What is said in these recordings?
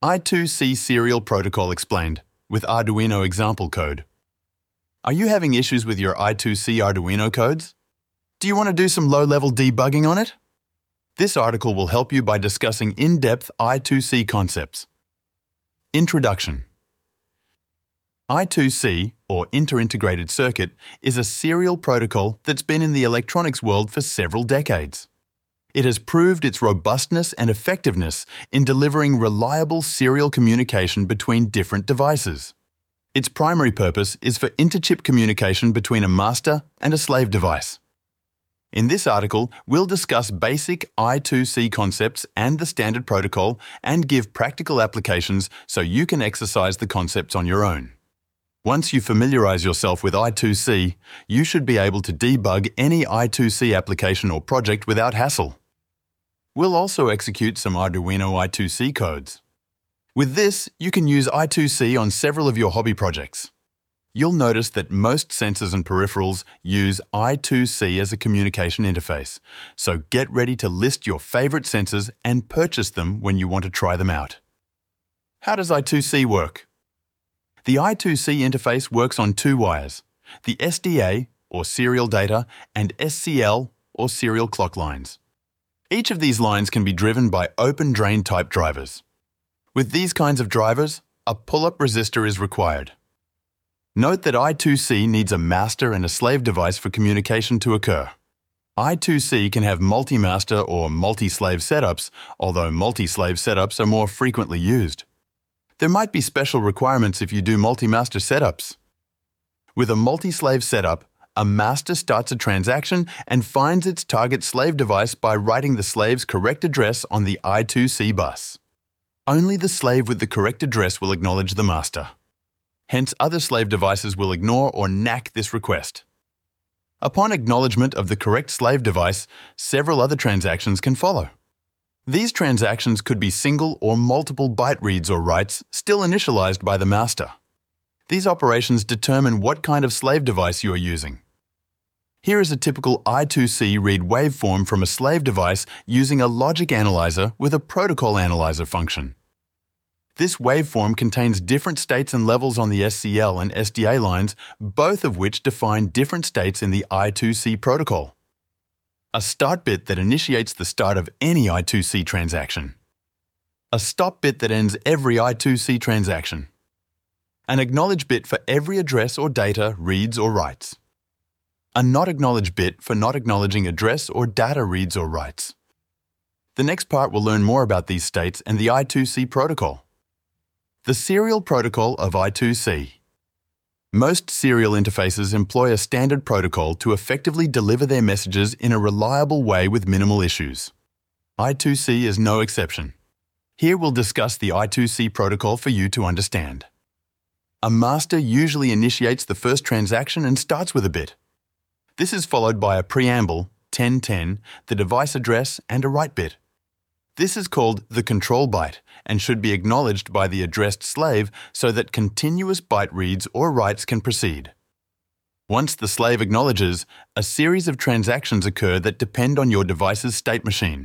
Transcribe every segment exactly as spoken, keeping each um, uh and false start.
I two C Serial Protocol Explained with Arduino example code. Are you having issues with your I two C Arduino codes? Do you want to do some low-level debugging on it? This article will help you by discussing in-depth I two C concepts. Introduction. I two C, or Inter-Integrated Circuit, is a serial protocol that's been in the electronics world for several decades. It has proved its robustness and effectiveness in delivering reliable serial communication between different devices. Its primary purpose is for inter-chip communication between a master and a slave device. In this article, we'll discuss basic I two C concepts and the standard protocol and give practical applications so you can exercise the concepts on your own. Once you familiarize yourself with I two C, you should be able to debug any I two C application or project without hassle. We'll also execute some Arduino I two C codes. With this, you can use I two C on several of your hobby projects. You'll notice that most sensors and peripherals use I two C as a communication interface, so get ready to list your favorite sensors and purchase them when you want to try them out. How does I two C work? The I two C interface works on two wires, the S D A, or serial data, and S C L, or serial clock lines. Each of these lines can be driven by open drain type drivers. With these kinds of drivers, a pull-up resistor is required. Note that I two C needs a master and a slave device for communication to occur. I two C can have multi-master or multi-slave setups, although multi-slave setups are more frequently used. There might be special requirements if you do multi-master setups. With a multi-slave setup, a master starts a transaction and finds its target slave device by writing the slave's correct address on the I two C bus. Only the slave with the correct address will acknowledge the master. Hence, other slave devices will ignore or nack this request. Upon acknowledgement of the correct slave device, several other transactions can follow. These transactions could be single or multiple byte reads or writes still initialized by the master. These operations determine what kind of slave device you are using. Here is a typical I two C read waveform from a slave device using a logic analyzer with a protocol analyzer function. This waveform contains different states and levels on the S C L and S D A lines, both of which define different states in the I two C protocol. A start bit that initiates the start of any I two C transaction. A stop bit that ends every I two C transaction. An acknowledge bit for every address or data reads or writes. A not acknowledge bit for not acknowledging address or data reads or writes. The next part will learn more about these states and the I two C protocol. The serial protocol of I two C. Most serial interfaces employ a standard protocol to effectively deliver their messages in a reliable way with minimal issues. I two C is no exception. Here we'll discuss the I two C protocol for you to understand. A master usually initiates the first transaction and starts with a bit. This is followed by a preamble, ten ten, the device address, and a write bit. This is called the control byte and should be acknowledged by the addressed slave so that continuous byte reads or writes can proceed. Once the slave acknowledges, a series of transactions occur that depend on your device's state machine.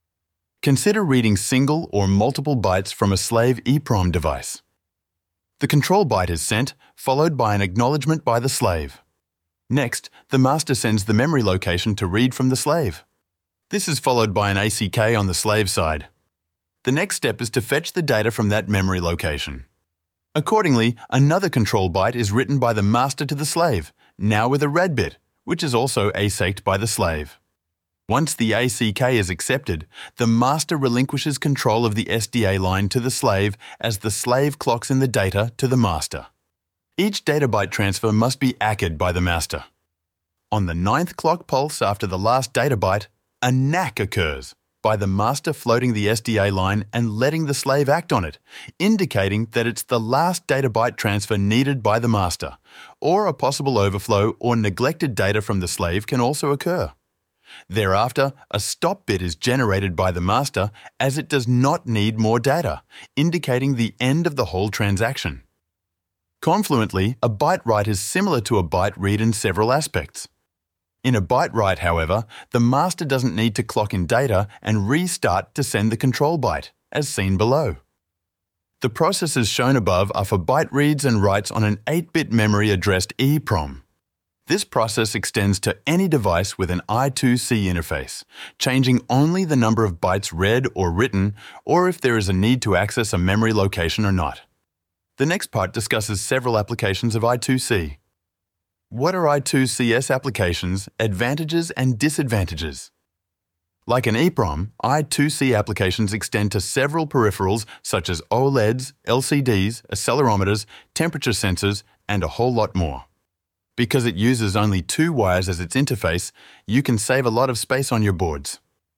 Consider reading single or multiple bytes from a slave EEPROM device. The control byte is sent, followed by an acknowledgement by the slave. Next, the master sends the memory location to read from the slave. This is followed by an A C K on the slave side. The next step is to fetch the data from that memory location. Accordingly, another control byte is written by the master to the slave, now with a read bit, which is also asaked by the slave. Once the A C K is accepted, the master relinquishes control of the S D A line to the slave as the slave clocks in the data to the master. Each data byte transfer must be ACKed by the master. On the ninth clock pulse after the last data byte, a nack occurs by the master floating the S D A line and letting the slave act on it, indicating that it's the last data byte transfer needed by the master, or a possible overflow or neglected data from the slave can also occur. Thereafter, a stop bit is generated by the master as it does not need more data, indicating the end of the whole transaction. Confluently, a byte write is similar to a byte read in several aspects. In a byte write, however, the master doesn't need to clock in data and restart to send the control byte, as seen below. The processes shown above are for byte reads and writes on an eight bit memory addressed EEPROM. This process extends to any device with an I two C interface, changing only the number of bytes read or written, or if there is a need to access a memory location or not. The next part discusses several applications of I two C. What are I two C S applications, advantages and disadvantages? Like an EEPROM, I two C applications extend to several peripherals such as OLEDs, L C Ds, accelerometers, temperature sensors, and a whole lot more. Because it uses only two wires as its interface, you can save a lot of space on your boards.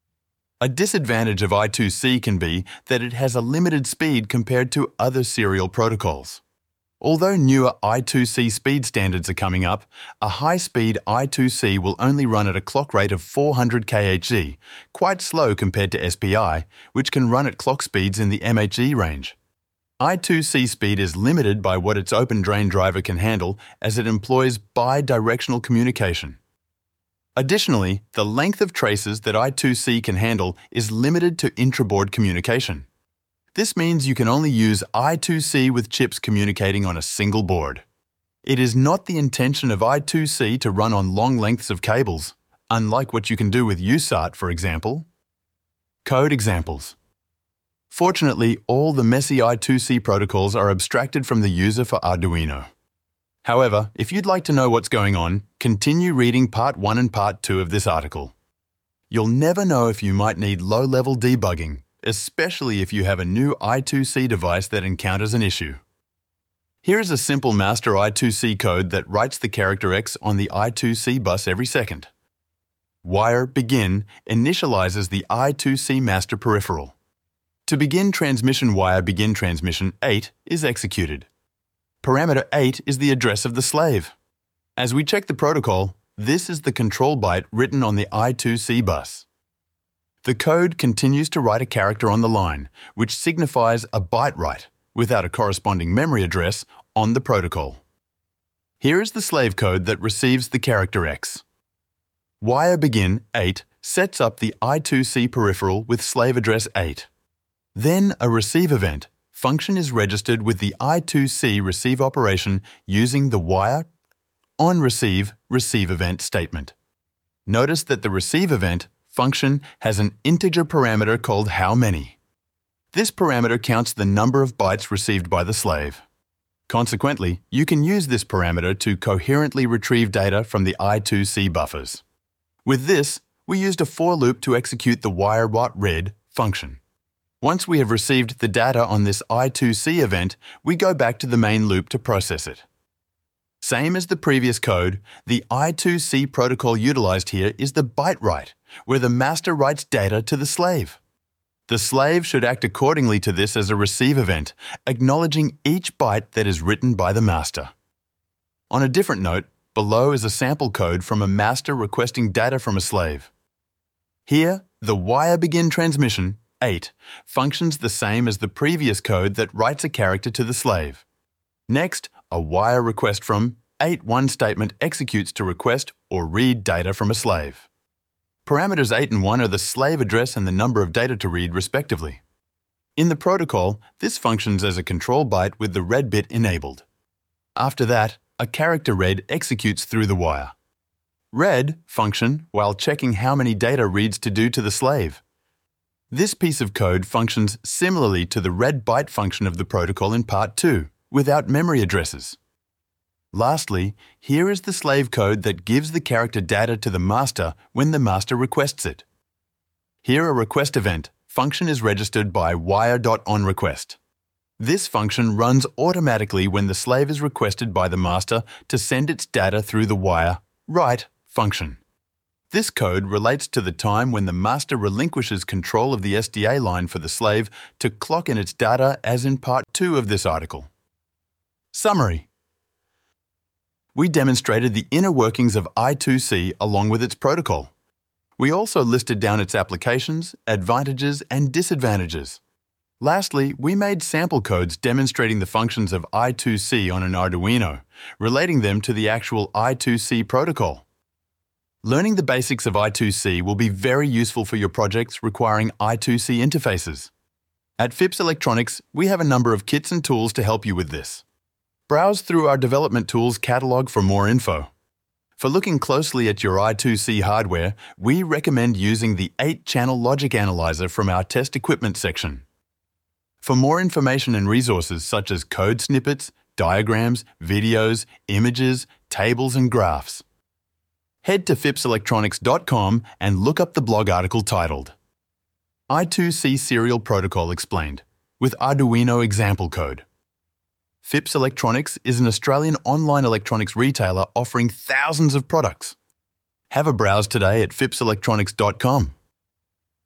A disadvantage of I two C can be that it has a limited speed compared to other serial protocols. Although newer I two C speed standards are coming up, a high-speed I two C will only run at a clock rate of four hundred K H Z, quite slow compared to S P I, which can run at clock speeds in the M H Z range. I two C speed is limited by what its open drain driver can handle, as it employs bi-directional communication. Additionally, the length of traces that I two C can handle is limited to intra-board communication. This means you can only use I two C with chips communicating on a single board. It is not the intention of I two C to run on long lengths of cables, unlike what you can do with U S A R T, for example. Code examples. Fortunately, all the messy I two C protocols are abstracted from the user for Arduino. However, if you'd like to know what's going on, continue reading part one and part two of this article. You'll never know if you might need low-level debugging, especially if you have a new I two C device that encounters an issue. Here is a simple master I two C code that writes the character X on the I two C bus every second. Wire begin initializes the I two C master peripheral. To begin transmission wire begin transmission eight is executed. Parameter eight is the address of the slave. As we check the protocol, this is the control byte written on the I two C bus. The code continues to write a character on the line, which signifies a byte write, without a corresponding memory address, on the protocol. Here is the slave code that receives the character X. Wire begin eight sets up the I two C peripheral with slave address eight. Then a receive event function is registered with the I two C receive operation using the wire on receive receive event statement. Notice that the receive event function has an integer parameter called how many. This parameter counts the number of bytes received by the slave. Consequently, you can use this parameter to coherently retrieve data from the I two C buffers. With this, we used a for loop to execute the wire.read function. Once we have received the data on this I two C event, we go back to the main loop to process it. Same as the previous code, the I two C protocol utilized here is the byte write, where the master writes data to the slave. The slave should act accordingly to this as a receive event, acknowledging each byte that is written by the master. On a different note, below is a sample code from a master requesting data from a slave. Here, the wire begin transmission, eight, functions the same as the previous code that writes a character to the slave. Next, a wire request from eight one statement executes to request or read data from a slave. Parameters eight and one are the slave address and the number of data to read, respectively. In the protocol, this functions as a control byte with the read bit enabled. After that, a character read executes through the wire. Read function while checking how many data reads to do to the slave. This piece of code functions similarly to the read byte function of the protocol in part two, without memory addresses. Lastly, here is the slave code that gives the character data to the master when the master requests it. Here a request event function is registered by wire.onRequest. This function runs automatically when the slave is requested by the master to send its data through the wire write function. This code relates to the time when the master relinquishes control of the S D A line for the slave to clock in its data as in part two of this article. Summary. We demonstrated the inner workings of I two C along with its protocol. We also listed down its applications, advantages, and disadvantages. Lastly, we made sample codes demonstrating the functions of I two C on an Arduino, relating them to the actual I two C protocol. Learning the basics of I two C will be very useful for your projects requiring I two C interfaces. At Phipps Electronics, we have a number of kits and tools to help you with this. Browse through our development tools catalogue for more info. For looking closely at your I two C hardware, we recommend using the eight channel logic analyzer from our test equipment section. For more information and resources such as code snippets, diagrams, videos, images, tables and graphs, head to phipps electronics dot com and look up the blog article titled I two C Serial Protocol Explained with Arduino Example Code. Phipps Electronics is an Australian online electronics retailer offering thousands of products. Have a browse today at phipps electronics dot com.